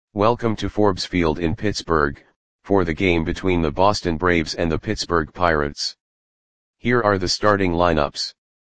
Welcome to Forbes Field in Pittsburgh, for the game between the Boston Braves and the Pittsburgh Pirates. Here are the starting lineups.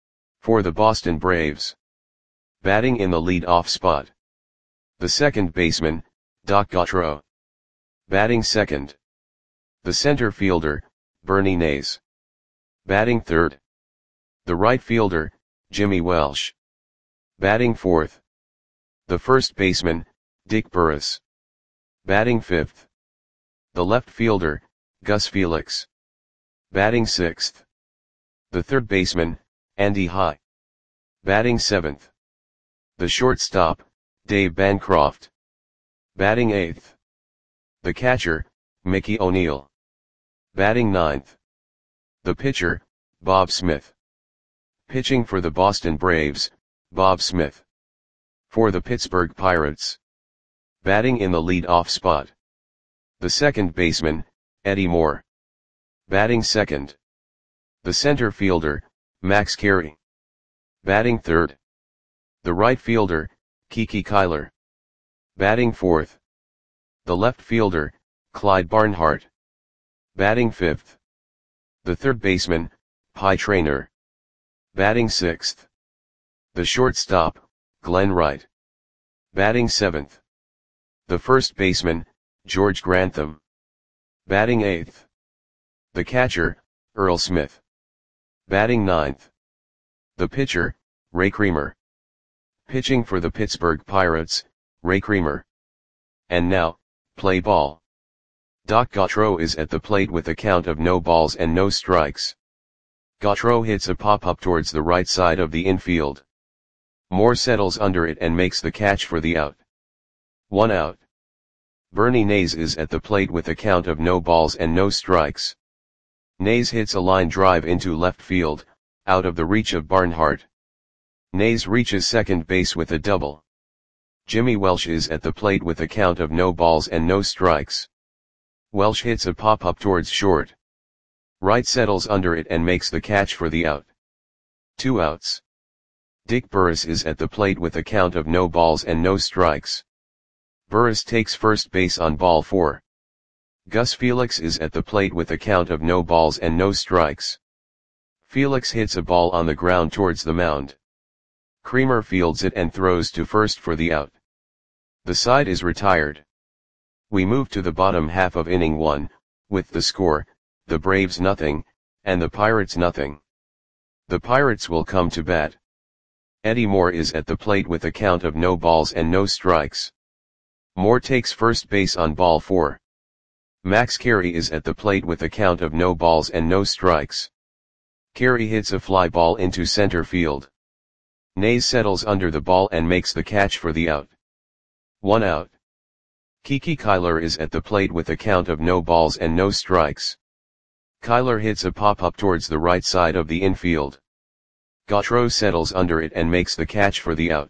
For the Boston Braves. Batting in the lead-off spot. The second baseman, Doc Gautreaux. Batting second. The center fielder, Bernie Nays. Batting third. The right fielder, Jimmy Welsh. Batting fourth. The first baseman, Dick Burris. Batting fifth. The left fielder, Gus Felix. Batting sixth. The third baseman, Andy High. Batting seventh. The shortstop, Dave Bancroft. Batting eighth. The catcher, Mickey O'Neill. Batting ninth. The pitcher, Bob Smith. Pitching for the Boston Braves, Bob Smith. For the Pittsburgh Pirates. Batting in the lead-off spot. The second baseman, Eddie Moore. Batting second. The center fielder, Max Carey. Batting third. The right fielder, Kiki Kyler. Batting fourth. The left fielder, Clyde Barnhart. Batting fifth. The third baseman, Pie Traynor. Batting sixth. The shortstop, Glenn Wright. Batting seventh. The first baseman, George Grantham. Batting eighth. The catcher, Earl Smith. Batting ninth. The pitcher, Ray Creamer. Pitching for the Pittsburgh Pirates, Ray Creamer. And now, play ball. Doc Gautreaux is at the plate with a count of no balls and no strikes. Gautreaux hits a pop-up towards the right side of the infield. Moore settles under it and makes the catch for the out. 1 out. Bernie Nays is at the plate with a count of no balls and no strikes. Nays hits a line drive into left field, out of the reach of Barnhart. Nays reaches second base with a double. Jimmy Welsh is at the plate with a count of no balls and no strikes. Welsh hits a pop-up towards short. Wright settles under it and makes the catch for the out. 2 outs. Dick Burris is at the plate with a count of no balls and no strikes. Burris takes first base on ball 4. Gus Felix is at the plate with a count of no balls and no strikes. Felix hits a ball on the ground towards the mound. Creamer fields it and throws to first for the out. The side is retired. We move to the bottom half of inning 1, with the score, the Braves nothing, and the Pirates nothing. The Pirates will come to bat. Eddie Moore is at the plate with a count of no balls and no strikes. Moore takes first base on ball 4. Max Carey is at the plate with a count of no balls and no strikes. Carey hits a fly ball into center field. Nays settles under the ball and makes the catch for the out. 1 out. Kiki Kyler is at the plate with a count of no balls and no strikes. Kyler hits a pop-up towards the right side of the infield. Gautreaux settles under it and makes the catch for the out.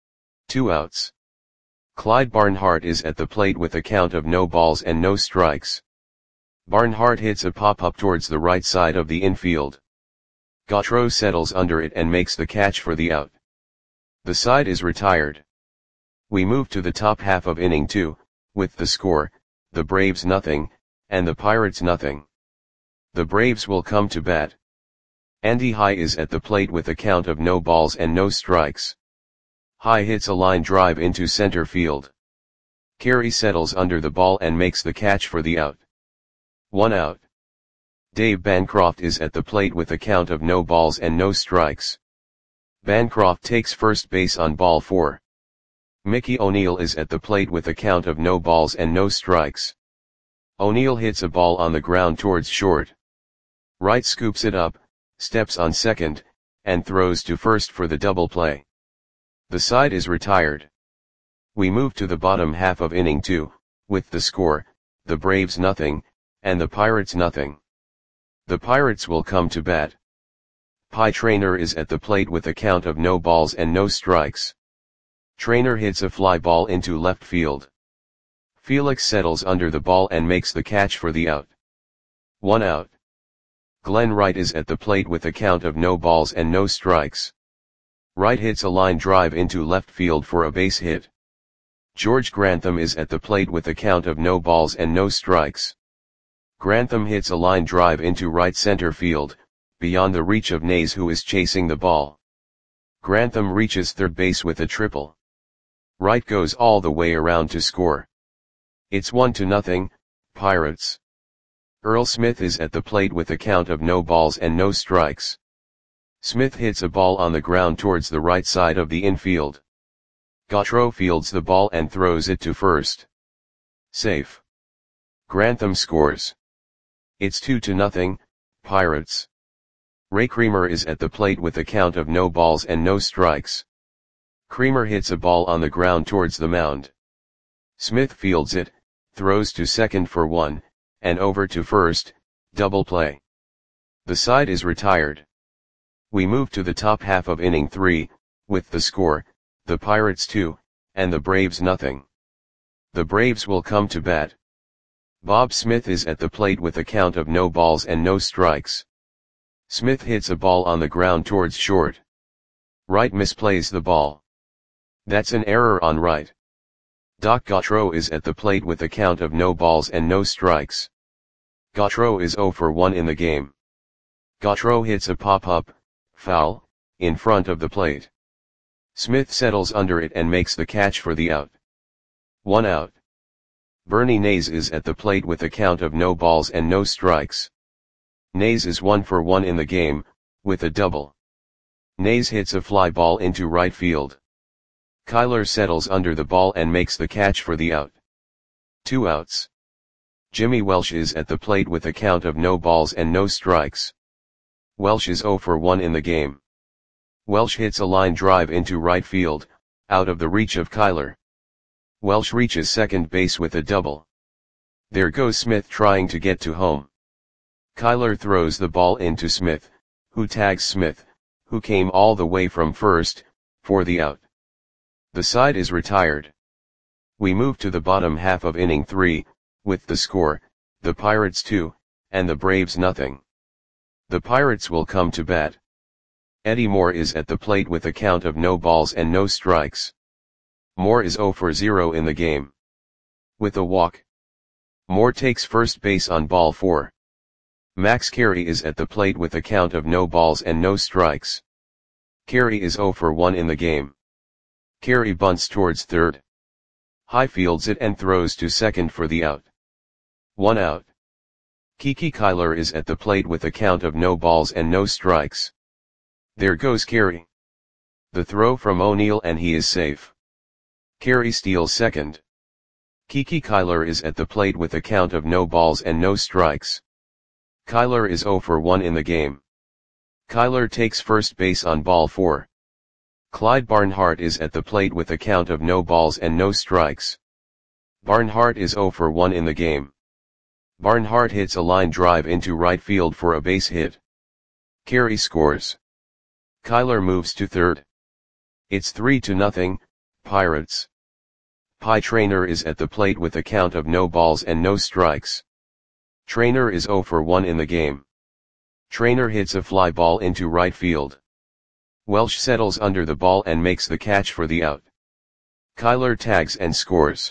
2 outs. Clyde Barnhart is at the plate with a count of no balls and no strikes. Barnhart hits a pop-up towards the right side of the infield. Gautreaux settles under it and makes the catch for the out. The side is retired. We move to the top half of inning 2, with the score, the Braves nothing, and the Pirates nothing. The Braves will come to bat. Andy High is at the plate with a count of no balls and no strikes. High hits a line drive into center field. Carey settles under the ball and makes the catch for the out. 1 out. Dave Bancroft is at the plate with a count of no balls and no strikes. Bancroft takes first base on ball 4. Mickey O'Neill is at the plate with a count of no balls and no strikes. O'Neill hits a ball on the ground towards short. Wright scoops it up, steps on second, and throws to first for the double play. The side is retired. We move to the bottom half of inning 2, with the score, the Braves nothing, and the Pirates nothing. The Pirates will come to bat. Pie Traynor is at the plate with a count of no balls and no strikes. Traynor hits a fly ball into left field. Felix settles under the ball and makes the catch for the out. 1 out. Glenn Wright is at the plate with a count of no balls and no strikes. Wright hits a line drive into left field for a base hit. George Grantham is at the plate with a count of no balls and no strikes. Grantham hits a line drive into right center field, beyond the reach of Nays, who is chasing the ball. Grantham reaches third base with a triple. Wright goes all the way around to score. It's 1-0, Pirates. Earl Smith is at the plate with a count of no balls and no strikes. Smith hits a ball on the ground towards the right side of the infield. Gautreaux fields the ball and throws it to first. Safe. Grantham scores. It's 2-0, Pirates. Ray Creamer is at the plate with a count of no balls and no strikes. Creamer hits a ball on the ground towards the mound. Smith fields it, throws to second for one, and over to first, double play. The side is retired. We move to the top half of inning 3, with the score, the Pirates 2, and the Braves nothing. The Braves will come to bat. Bob Smith is at the plate with a count of no balls and no strikes. Smith hits a ball on the ground towards short. Wright misplays the ball. That's an error on Wright. Doc Gautreaux is at the plate with a count of no balls and no strikes. Gautreaux is 0 for 1 in the game. Gautreaux hits a pop-up, foul, in front of the plate. Smith settles under it and makes the catch for the out. 1 out. Bernie Nays is at the plate with a count of no balls and no strikes. Nays is 1 for 1 in the game, with a double. Nays hits a fly ball into right field. Kyler settles under the ball and makes the catch for the out. 2 outs. Jimmy Welsh is at the plate with a count of no balls and no strikes. Welsh is 0 for 1 in the game. Welsh hits a line drive into right field, out of the reach of Kyler. Welsh reaches second base with a double. There goes Smith trying to get to home. Kyler throws the ball into Smith, who tags Smith, who came all the way from first, for the out. The side is retired. We move to the bottom half of inning 3, with the score, the Pirates 2, and the Braves nothing. The Pirates will come to bat. Eddie Moore is at the plate with a count of no balls and no strikes. Moore is 0 for 0 in the game. With a walk. Moore takes first base on ball 4. Max Carey is at the plate with a count of no balls and no strikes. Carey is 0 for 1 in the game. Carey bunts towards third. High fields it and throws to second for the out. 1 out. Kiki Kyler is at the plate with a count of no balls and no strikes. There goes Carey. The throw from O'Neill and he is safe. Carey steals second. Kiki Kyler is at the plate with a count of no balls and no strikes. Kyler is 0 for 1 in the game. Kyler takes first base on ball 4. Clyde Barnhart is at the plate with a count of no balls and no strikes. Barnhart is 0 for 1 in the game. Barnhart hits a line drive into right field for a base hit. Carey scores. Kyler moves to third. It's 3-0, Pirates. Pie Traynor is at the plate with a count of no balls and no strikes. Traynor is 0 for 1 in the game. Traynor hits a fly ball into right field. Welsh settles under the ball and makes the catch for the out. Kyler tags and scores.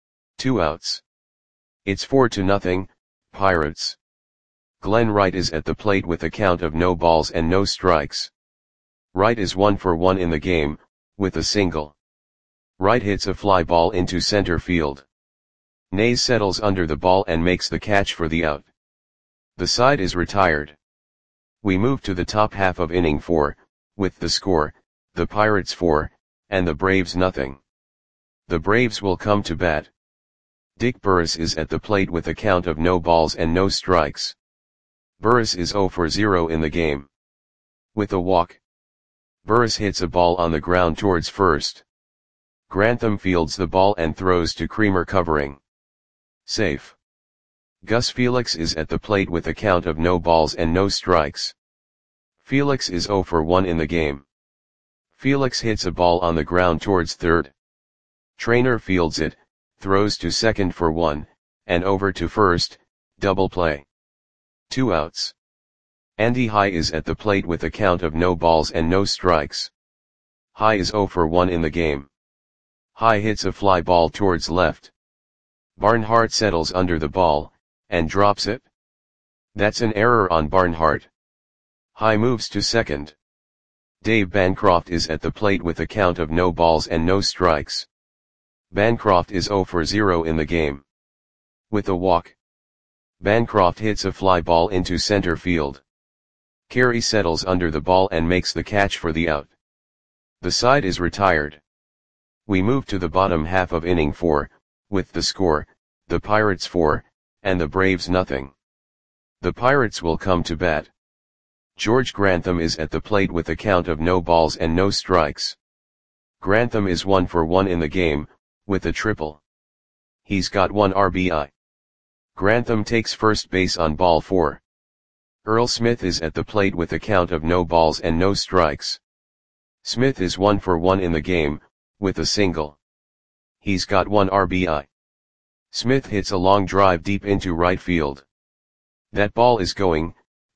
2 outs. It's 4-0, Pirates. Glenn Wright is at the plate with a count of no balls and no strikes. Wright is 1 for 1 in the game, with a single. Wright hits a fly ball into center field. Nays settles under the ball and makes the catch for the out. The side is retired. We move to the top half of inning 4, with the score, the Pirates 4, and the Braves nothing. The Braves will come to bat. Dick Burris is at the plate with a count of no balls and no strikes. Burris is 0 for 0 in the game. With a walk. Burris hits a ball on the ground towards first. Grantham fields the ball and throws to Creamer covering. Safe. Gus Felix is at the plate with a count of no balls and no strikes. Felix is 0 for 1 in the game. Felix hits a ball on the ground towards third. Traynor fields it, throws to second for 1, and over to first, double play. 2 outs. Andy High is at the plate with a count of no balls and no strikes. High is 0 for 1 in the game. High hits a fly ball towards left. Barnhart settles under the ball, and drops it. That's an error on Barnhart. High moves to second. Dave Bancroft is at the plate with a count of no balls and no strikes. Bancroft is 0 for 0 in the game. With a walk, Bancroft hits a fly ball into center field. Carey settles under the ball and makes the catch for the out. The side is retired. We move to the bottom half of inning 4, with the score, the Pirates 4, and the Braves nothing. The Pirates will come to bat. George Grantham is at the plate with a count of no balls and no strikes. Grantham is 1 for 1 in the game, with a triple. He's got 1 RBI. Grantham takes first base on ball 4. Earl Smith is at the plate with a count of no balls and no strikes. Smith is 1 for 1 in the game, with a single. He's got 1 RBI. Smith hits a long drive deep into right field. That ball is gone.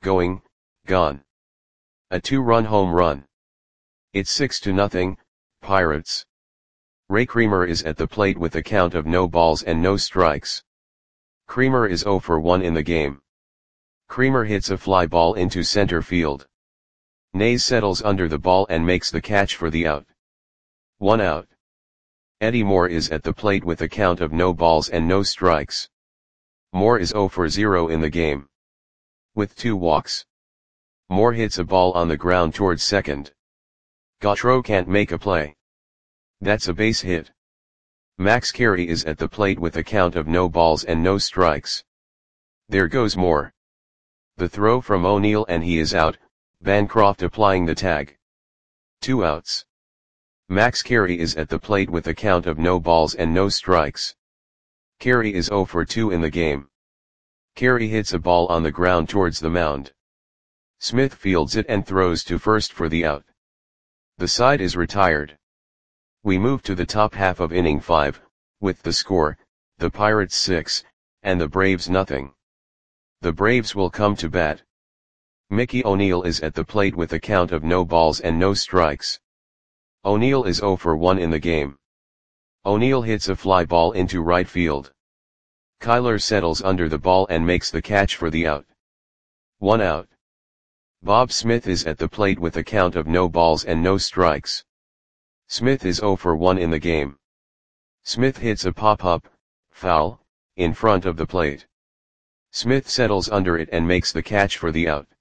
A 2-run home run. It's 6-0, Pirates. Ray Creamer is at the plate with a count of no balls and no strikes. Creamer is 0 for 1 in the game. Creamer hits a fly ball into center field. Nays settles under the ball and makes the catch for the out. 1 out. Eddie Moore is at the plate with a count of no balls and no strikes. Moore is 0 for 0 in the game. With 2 walks, Moore hits a ball on the ground towards second. Gautreau can't make a play. That's a base hit. Max Carey is at the plate with a count of no balls and no strikes. There goes Moore. The throw from O'Neill and he is out, Bancroft applying the tag. 2 outs. Max Carey is at the plate with a count of no balls and no strikes. Carey is 0 for 2 in the game. Carey hits a ball on the ground towards the mound. Smith fields it and throws to first for the out. The side is retired. We move to the top half of inning 5, with the score, the Pirates 6, and the Braves nothing. The Braves will come to bat. Mickey O'Neill is at the plate with a count of no balls and no strikes. O'Neill is 0 for 1 in the game. O'Neill hits a fly ball into right field. Kyler settles under the ball and makes the catch for the out. 1 out. Bob Smith is at the plate with a count of no balls and no strikes. Smith is 0 for 1 in the game. Smith hits a pop-up, foul, in front of the plate. Smith settles under it and makes the catch for the out.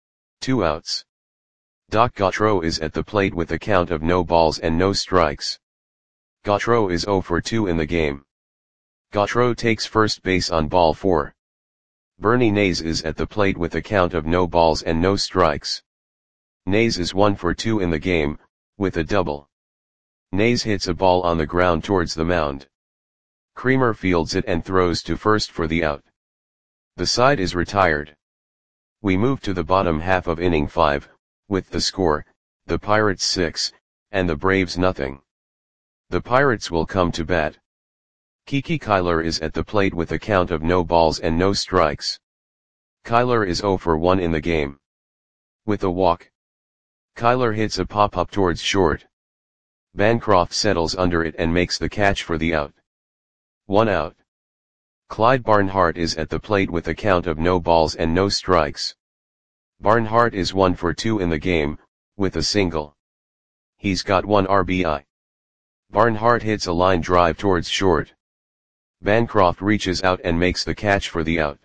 2 outs. Doc Gautreau is at the plate with a count of no balls and no strikes. Gautreau is 0 for 2 in the game. Gautreau takes first base on ball 4. Bernie Nays is at the plate with a count of no balls and no strikes. Nays is 1 for 2 in the game, with a double. Nays hits a ball on the ground towards the mound. Creamer fields it and throws to first for the out. The side is retired. We move to the bottom half of inning 5, with the score, the Pirates 6, and the Braves nothing. The Pirates will come to bat. Kiki Kyler is at the plate with a count of no balls and no strikes. Kyler is 0 for 1 in the game. With a walk, Kyler hits a pop-up towards short. Bancroft settles under it and makes the catch for the out. 1 out. Clyde Barnhart is at the plate with a count of no balls and no strikes. Barnhart is 1 for 2 in the game, with a single. He's got 1 RBI. Barnhart hits a line drive towards short. Bancroft reaches out and makes the catch for the out.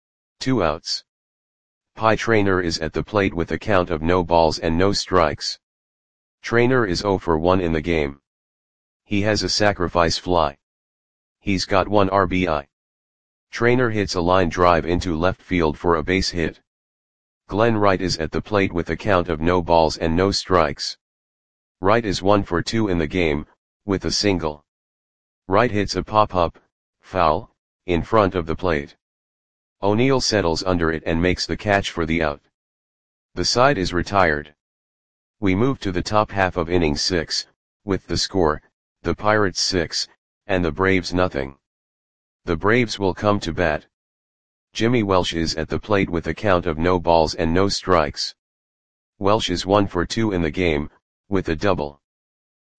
2 outs. Pie Traynor is at the plate with a count of no balls and no strikes. Traynor is 0 for 1 in the game. He has a sacrifice fly. He's got 1 RBI. Traynor hits a line drive into left field for a base hit. Glenn Wright is at the plate with a count of no balls and no strikes. Wright is 1 for 2 in the game, with a single. Wright hits a pop-up, foul, in front of the plate. O'Neill settles under it and makes the catch for the out. The side is retired. We move to the top half of inning 6, with the score, the Pirates 6, and the Braves nothing. The Braves will come to bat. Jimmy Welsh is at the plate with a count of no balls and no strikes. Welsh is 1 for 2 in the game, with a double.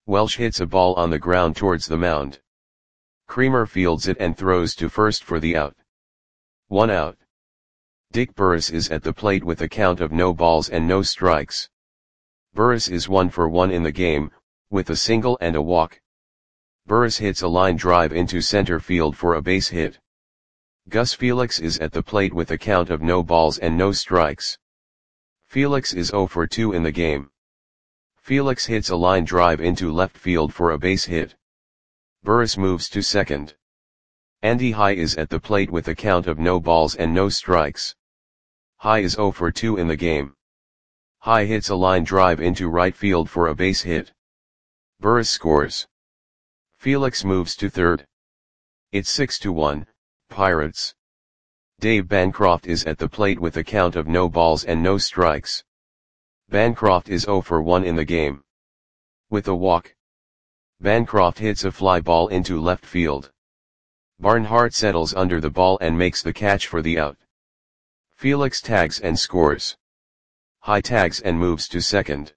Welsh hits a ball on the ground towards the mound. Creamer fields it and throws to first for the out. 1 out. Dick Burris is at the plate with a count of no balls and no strikes. Burris is 1 for 1 in the game, with a single and a walk. Burris hits a line drive into center field for a base hit. Gus Felix is at the plate with a count of no balls and no strikes. Felix is 0 for 2 in the game. Felix hits a line drive into left field for a base hit. Burris moves to second. Andy High is at the plate with a count of no balls and no strikes. High is 0 for 2 in the game. High hits a line drive into right field for a base hit. Burris scores. Felix moves to third. It's 6-1, Pirates. Dave Bancroft is at the plate with a count of no balls and no strikes. Bancroft is 0 for 1 in the game. With a walk, Bancroft hits a fly ball into left field. Barnhart settles under the ball and makes the catch for the out. Felix tags and scores. High tags and moves to second.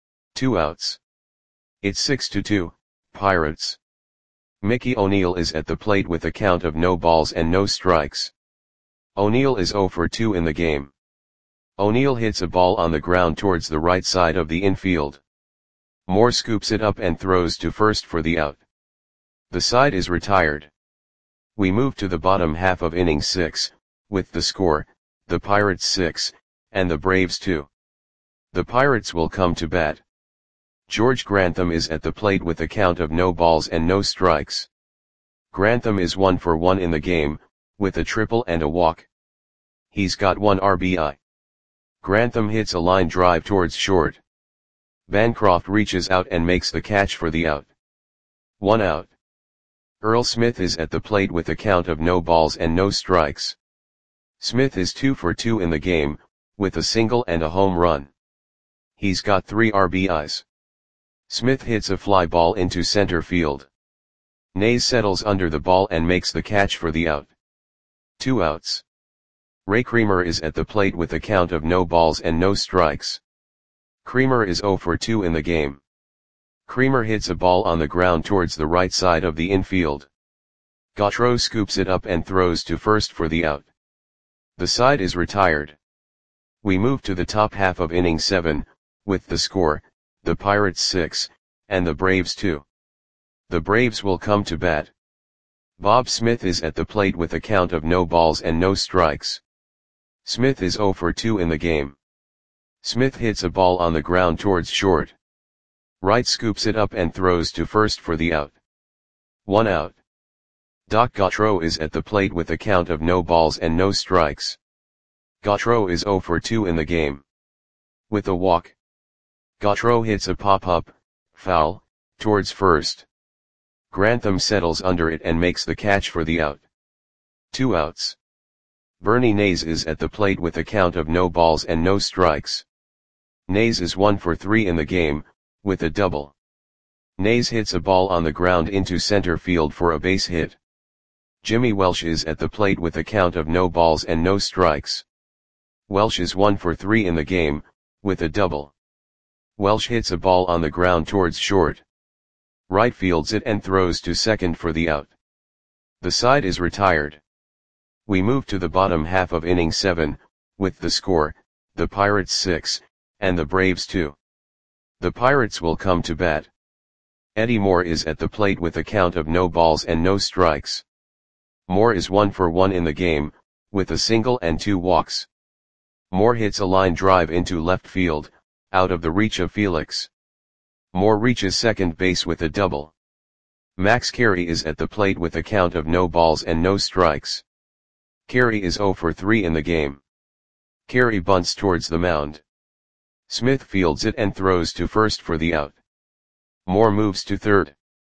2 outs. It's 6-2, Pirates. Mickey O'Neill is at the plate with a count of no balls and no strikes. O'Neill is 0 for 2 in the game. O'Neill hits a ball on the ground towards the right side of the infield. Moore scoops it up and throws to first for the out. The side is retired. We move to the bottom half of inning 6, with the score, the Pirates 6, and the Braves 2. The Pirates will come to bat. George Grantham is at the plate with a count of no balls and no strikes. Grantham is 1 for 1 in the game, with a triple and a walk. He's got 1 RBI. Grantham hits a line drive towards short. Bancroft reaches out and makes the catch for the out. 1 out. Earl Smith is at the plate with a count of no balls and no strikes. Smith is 2 for 2 in the game, with a single and a home run. He's got 3 RBIs. Smith hits a fly ball into center field. Nays settles under the ball and makes the catch for the out. 2 outs. Ray Creamer is at the plate with a count of no balls and no strikes. Creamer is 0 for 2 in the game. Creamer hits a ball on the ground towards the right side of the infield. Gautreau scoops it up and throws to first for the out. The side is retired. We move to the top half of inning 7, with the score, the Pirates 6, and the Braves 2. The Braves will come to bat. Bob Smith is at the plate with a count of no balls and no strikes. Smith is 0 for 2 in the game. Smith hits a ball on the ground towards short. Wright scoops it up and throws to first for the out. 1 out. Doc Gautreau is at the plate with a count of no balls and no strikes. Gautreau is 0 for 2 in the game. With a walk, Gautreau hits a pop-up, foul, towards first. Grantham settles under it and makes the catch for the out. 2 outs. Bernie Nays is at the plate with a count of no balls and no strikes. Nays is 1 for 3 in the game, with a double. Nays hits a ball on the ground into center field for a base hit. Jimmy Welsh is at the plate with a count of no balls and no strikes. Welsh is 1 for 3 in the game, with a double. Welsh hits a ball on the ground towards short. Wright fields it and throws to second for the out. The side is retired. We move to the bottom half of inning 7, with the score, the Pirates 6, and the Braves 2. The Pirates will come to bat. Eddie Moore is at the plate with a count of no balls and no strikes. Moore is 1 for 1 in the game, with a single and 2 walks. Moore hits a line drive into left field, out of the reach of Felix. Moore reaches second base with a double. Max Carey is at the plate with a count of no balls and no strikes. Carey is 0 for 3 in the game. Carey bunts towards the mound. Smith fields it and throws to first for the out. Moore moves to third.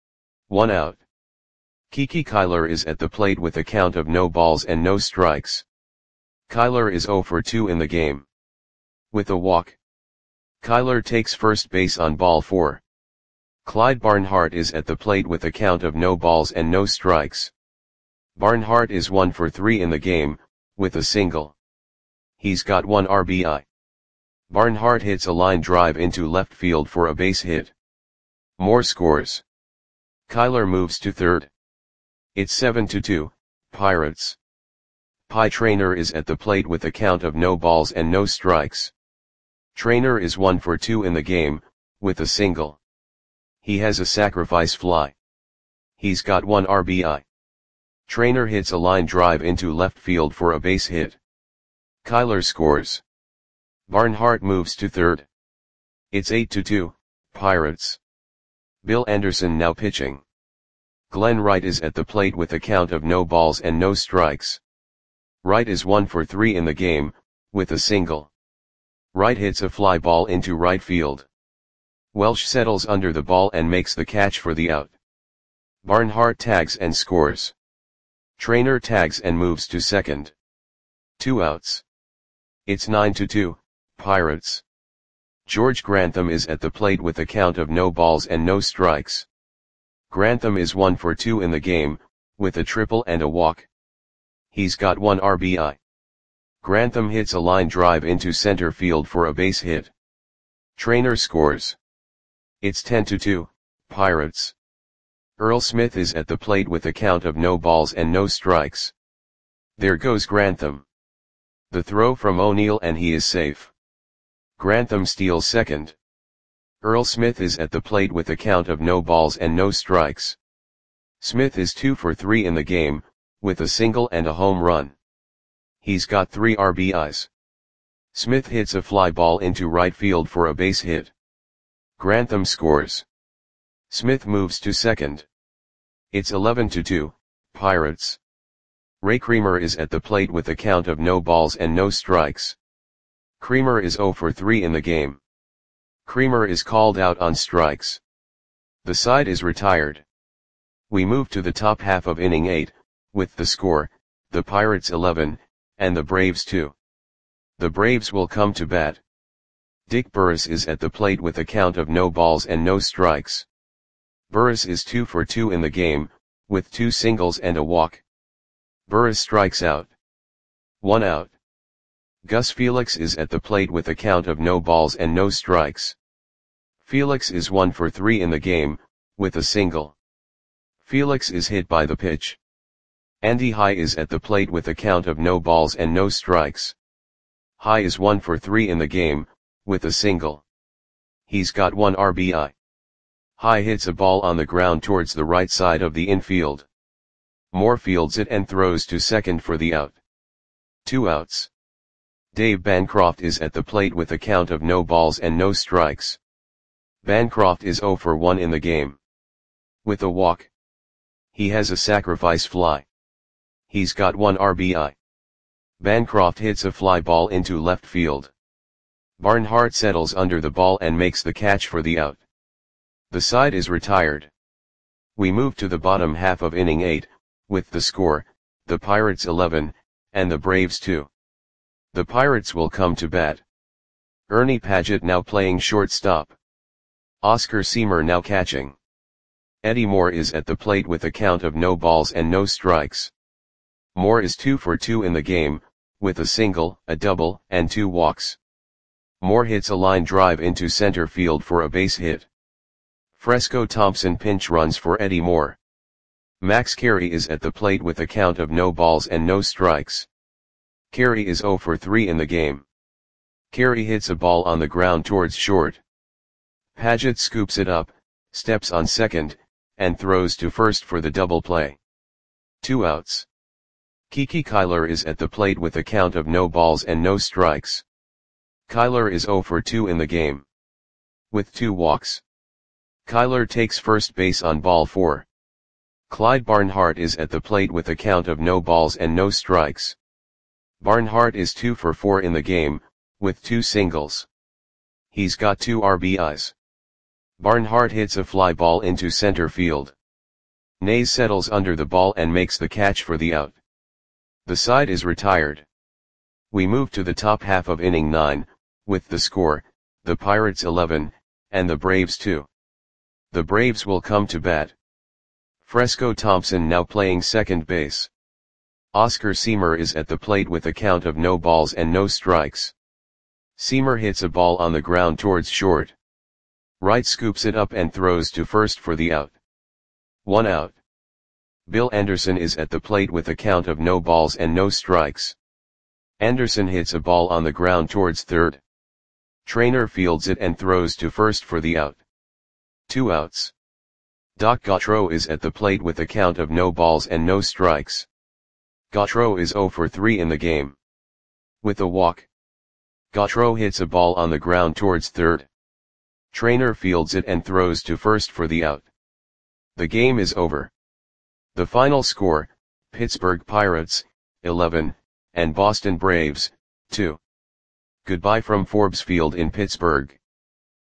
1 out. Kiki Kyler is at the plate with a count of no balls and no strikes. Kyler is 0 for 2 in the game. With a walk, Kyler takes first base on ball 4. Clyde Barnhart is at the plate with a count of no balls and no strikes. Barnhart is 1 for 3 in the game, with a single. He's got 1 RBI. Barnhart hits a line drive into left field for a base hit. Moore scores. Kyler moves to third. It's 7-2, Pirates. Pie Traynor is at the plate with a count of no balls and no strikes. Traynor is 1 for 2 in the game, with a single. He has a sacrifice fly. He's got 1 RBI. Traynor hits a line drive into left field for a base hit. Kyler scores. Barnhart moves to third. It's 8-2, Pirates. Bill Anderson now pitching. Glenn Wright is at the plate with a count of no balls and no strikes. Wright is 1 for 3 in the game, with a single. Wright hits a fly ball into right field. Welsh settles under the ball and makes the catch for the out. Barnhart tags and scores. Traynor tags and moves to second. 2 outs. It's 9-2, Pirates. George Grantham is at the plate with a count of no balls and no strikes. Grantham is 1 for 2 in the game, with a triple and a walk. He's got 1 RBI. Grantham hits a line drive into center field for a base hit. Traynor scores. It's 10-2, Pirates. Earl Smith is at the plate with a count of no balls and no strikes. There goes Grantham. The throw from O'Neill and he is safe. Grantham steals second. Earl Smith is at the plate with a count of no balls and no strikes. Smith is 2 for 3 in the game, with a single and a home run. He's got 3 RBIs. Smith hits a fly ball into right field for a base hit. Grantham scores. Smith moves to second. It's 11-2, Pirates. Ray Creamer is at the plate with a count of no balls and no strikes. Creamer is 0 for 3 in the game. Creamer is called out on strikes. The side is retired. We move to the top half of inning 8, with the score, the Pirates 11, and the Braves 2. The Braves will come to bat. Dick Burris is at the plate with a count of no balls and no strikes. Burris is 2 for 2 in the game, with 2 singles and a walk. Burris strikes out. 1 out. Gus Felix is at the plate with a count of no balls and no strikes. Felix is 1 for 3 in the game, with a single. Felix is hit by the pitch. Andy High is at the plate with a count of no balls and no strikes. High is 1 for 3 in the game, with a single. He's got 1 RBI. High hits a ball on the ground towards the right side of the infield. Moore fields it and throws to second for the out. 2 outs. Dave Bancroft is at the plate with a count of no balls and no strikes. Bancroft is 0 for 1 in the game. With a walk. He has a sacrifice fly. He's got 1 RBI. Bancroft hits a fly ball into left field. Barnhart settles under the ball and makes the catch for the out. The side is retired. We move to the bottom half of inning 8, with the score, the Pirates 11, and the Braves 2. The Pirates will come to bat. Ernie Padgett now playing shortstop. Oscar Seamer now catching. Eddie Moore is at the plate with a count of no balls and no strikes. Moore is 2 for 2 in the game, with a single, a double, and 2 walks. Moore hits a line drive into center field for a base hit. Fresco Thompson pinch runs for Eddie Moore. Max Carey is at the plate with a count of no balls and no strikes. Carey is 0 for 3 in the game. Carey hits a ball on the ground towards short. Padgett scoops it up, steps on second, and throws to first for the double play. 2 outs. Kiki Kyler is at the plate with a count of no balls and no strikes. Kyler is 0 for 2 in the game. With 2 walks. Kyler takes first base on ball 4. Clyde Barnhart is at the plate with a count of no balls and no strikes. Barnhart is 2 for 4 in the game, with 2 singles. He's got 2 RBIs. Barnhart hits a fly ball into center field. Nays settles under the ball and makes the catch for the out. The side is retired. We move to the top half of inning 9, with the score, the Pirates 11, and the Braves 2. The Braves will come to bat. Fresco Thompson now playing second base. Oscar Seamer is at the plate with a count of no balls and no strikes. Seamer hits a ball on the ground towards short. Wright scoops it up and throws to first for the out. 1 out. Bill Anderson is at the plate with a count of no balls and no strikes. Anderson hits a ball on the ground towards third. Trainer fields it and throws to first for the out. 2 outs. Doc Gautreaux is at the plate with a count of no balls and no strikes. Gautreaux is 0 for 3 in the game. With a walk, Gautreaux hits a ball on the ground towards third. Trainer fields it and throws to first for the out. The game is over. The final score, Pittsburgh Pirates, 11, and Boston Braves, 2. Goodbye from Forbes Field in Pittsburgh.